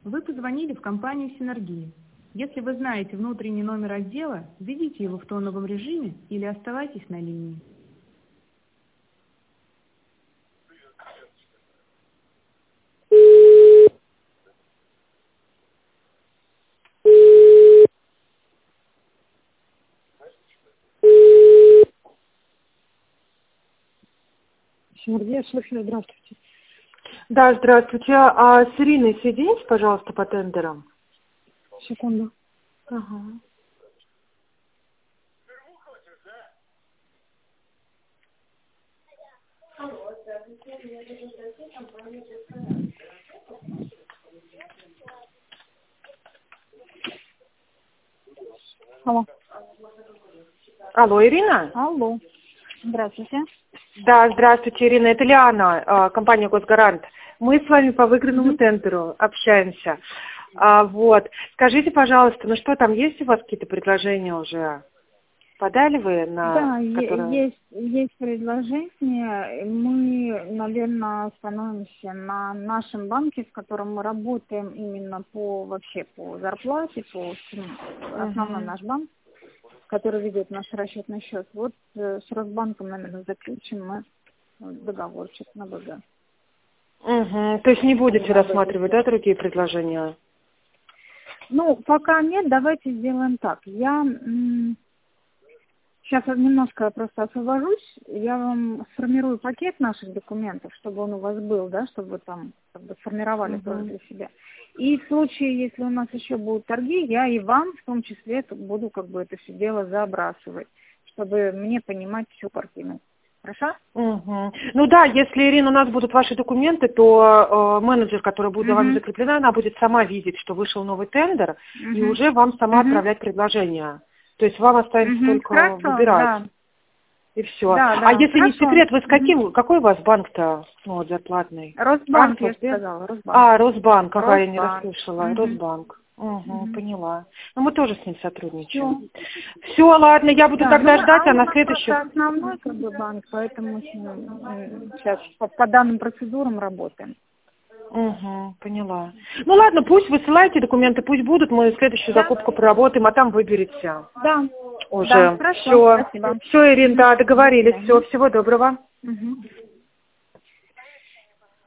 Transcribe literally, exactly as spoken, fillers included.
Вы позвонили в компанию «Синергия». Если вы знаете внутренний номер отдела, введите его в тоновом режиме или оставайтесь на линии. Синергия, слушаю, здравствуйте. Да, здравствуйте. А с Ириной соедините, пожалуйста, по тендерам. Секунду. Ага. Алло. Алло, Ирина? Алло. Здравствуйте. Да, здравствуйте, Ирина. Это Лиана, а, компания «Госгарант». Мы с вами по выигранному mm-hmm. тендеру общаемся. А, вот. Скажите, пожалуйста, ну что, там есть у вас какие-то предложения уже? Подали вы на... Да, которые... есть, есть предложение. Мы, наверное, остановимся на нашем банке, с которым мы работаем именно по вообще по зарплате, по основной uh-huh. наш банк, который ведет наш расчетный счет. Вот э, с Росбанком, наверное, заключим мы договорчик на БГ. Угу. То есть не будете на рассматривать, да, другие предложения? Ну, пока нет, давайте сделаем так. Я м- сейчас немножко просто освобожусь, я вам сформирую пакет наших документов, чтобы он у вас был, да, чтобы вы там как бы сформировали угу. тоже для себя. И в случае, если у нас еще будут торги, я и вам в том числе буду как бы это все дело забрасывать, чтобы мне понимать всю картину. Хорошо? Угу. Ну да, если, Ирина, у нас будут ваши документы, то э, менеджер, который будет за угу. вами закреплена, она будет сама видеть, что вышел новый тендер, угу. и уже вам сама угу. отправлять предложение. То есть вам останется угу. только Хорошо, выбирать. Да. И все. Да, да, а если хорошо. не секрет, вы с каким, угу. какой у вас банк-то, ну, вот, зарплатный? Росбанк, Альфа, я же да? сказала, Росбанк. А, Росбанк, ага, я не Росбанк. расслышала. Угу. Росбанк. Угу, угу. поняла. Ну, мы тоже с ним сотрудничаем. Все. Все, ладно, я буду Да, тогда ну, ждать, а а у на нас следующих... это основной как бы банк, поэтому мы с ним сейчас по, по данным процедурам работаем. Угу, поняла. Ну ладно, пусть высылайте документы, пусть будут, мы следующую Да. закупку проработаем, а там выберете. Да. Уже. Да, хорошо, Все. спасибо. Все, Ирина, да, договорились. Все, всего доброго. Угу.